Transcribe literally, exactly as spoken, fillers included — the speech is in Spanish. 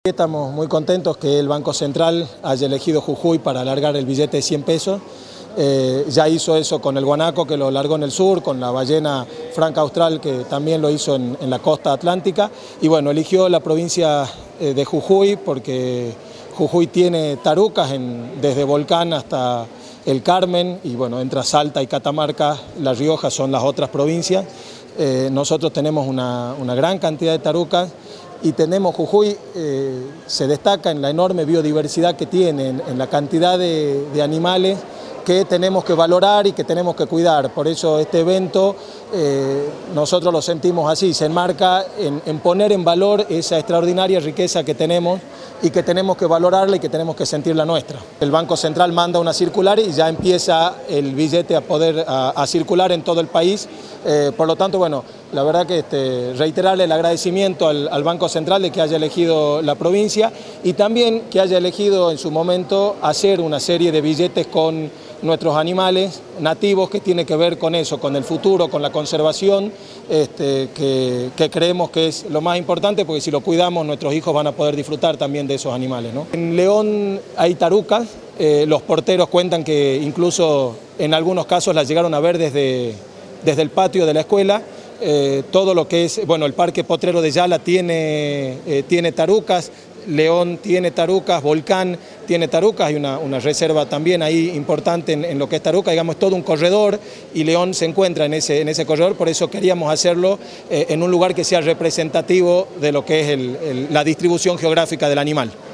Estamos muy contentos que el Banco Central haya elegido Jujuy para alargar el billete de cien pesos. Eh, ya hizo eso con el guanaco, que lo largó en el sur, con la ballena franca austral, que también lo hizo en, en la costa atlántica. Y bueno, eligió la provincia eh, de Jujuy porque Jujuy tiene tarucas en, desde Volcán hasta el Carmen, y bueno, entra Salta y Catamarca, La Rioja son las otras provincias. Eh, nosotros tenemos una, una gran cantidad de tarucas. Y tenemos, Jujuy eh, se destaca en la enorme biodiversidad que tiene, en, en la cantidad de, de animales que tenemos que valorar y que tenemos que cuidar. Por eso este evento eh, nosotros lo sentimos así, se enmarca en, en poner en valor esa extraordinaria riqueza que tenemos y que tenemos que valorarla y que tenemos que sentirla nuestra. El Banco Central manda una circular y ya empieza el billete a poder a, a circular en todo el país. Eh, por lo tanto, bueno, la verdad que este, reiterarle el agradecimiento al, al Banco Central de que haya elegido la provincia y también que haya elegido en su momento hacer una serie de billetes con nuestros animales nativos, que tiene que ver con eso, con el futuro, con la conservación, este, que, que creemos que es lo más importante, porque si lo cuidamos nuestros hijos van a poder disfrutar también de esos animales, ¿no? En León hay tarucas, eh, los porteros cuentan que incluso en algunos casos las llegaron a ver desde, desde el patio de la escuela. Eh, todo lo que es, bueno, el Parque Potrero de Yala tiene, eh, tiene tarucas, León tiene tarucas, Volcán tiene tarucas, hay una, una reserva también ahí importante en, en lo que es taruca, digamos, todo un corredor, y León se encuentra en ese, en ese corredor, por eso queríamos hacerlo eh, en un lugar que sea representativo de lo que es el, el, la distribución geográfica del animal.